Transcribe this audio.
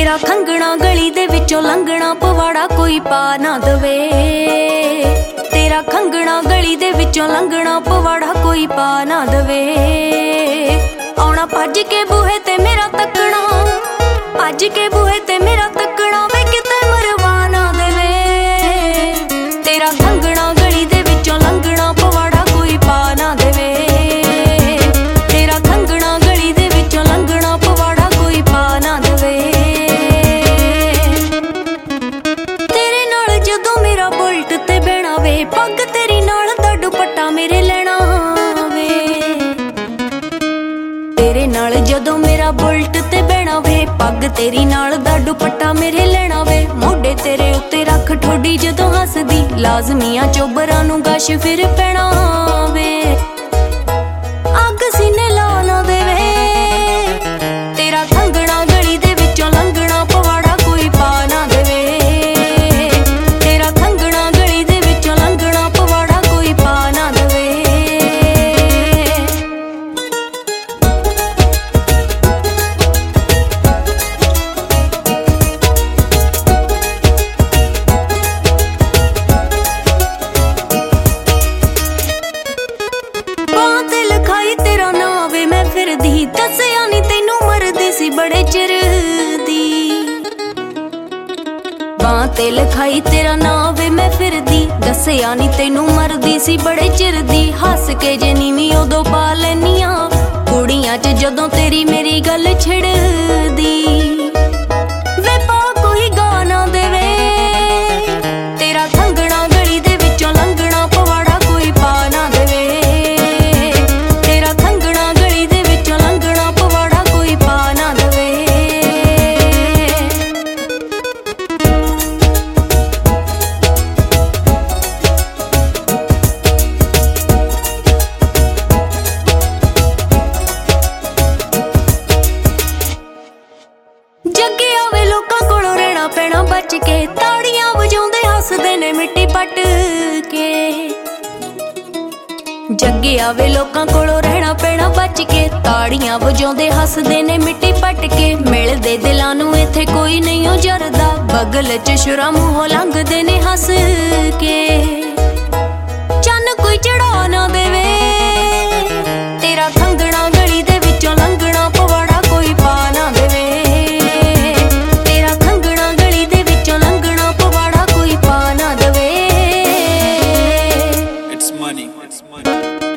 तेरा खंगना गली दे विचों लंघना पवाड़ा कोई पा ना दवे। तेरा खंगना गली दे विचों लंघना पवाड़ा कोई पा ना दवे। आउणा भज के बूहे ते मेरा तकना, भज के बूहे ते मेरा तकना वे किते मरवा ना देवे। तेरा खंगना गली दे विचों लंघना पवाड़ा कोई पा ना देवे। तेरा खंगना गली दे विचों लंघना पवाड़ा कोई पा ना देवे। तेरे नाल जदों मेरा बुलट ते बहना वे, पग तेरी नाल दा दुपट्टा मेरे लेना वे। तेरे नाल जदों मेरा बुलट ते बहना वे, पग तेरी नाल दा दुपट्टा मेरे लेना वे। मोढे तेरे उत्ते रख ठोडी जदों हसदी, लाजमियां चोबरां नूं गश फिर पैना वे। अग सीने ला ना देवे। तेरा खंगना गली दे विचों लंघना पवाड़ा कोई पा ना देवे। तेरा खंगना गली दे विचों लंघना पवाड़ा कोई पा ना देवे। तेरा नाम वे मैं फिरदी, दसिया नी तैनू मरदी सी बड़े चिर दी। बां ते लिखाई तेरा नाम वे मैं फिरदी, दसिया नी तैनू मरदी सी बड़े चिर दी। हस के जे नीवी उदों पा लैनियां, कुड़ियां च जदों तेरी मेरी गल छिड़दी। वे पा कोई गा ना देवे। तेरा खंगना गली दे विचों लंघना पवाड़ा कोई पा ना देवे। जगे आवे लोकां कोलों रहना पैना बच के, ताड़ियां वजाउंदे हसदे ने मिट्टी पट के। जगे आवे लोकां कोलों रहना पैना बच के, ताड़ियां वजाउंदे हसदे ने मिट्टी पट के। मिलदे दिलां नूं इत्थे कोई नहीं ओ जरदा, बगल च शुरा मूहों लंघदे ने हस के। चन्न कोई चढ़ा ना देवे। तेरा खंगना गली दे विचों लंघना पवाड़ा कोई पा ना देवे। It's money.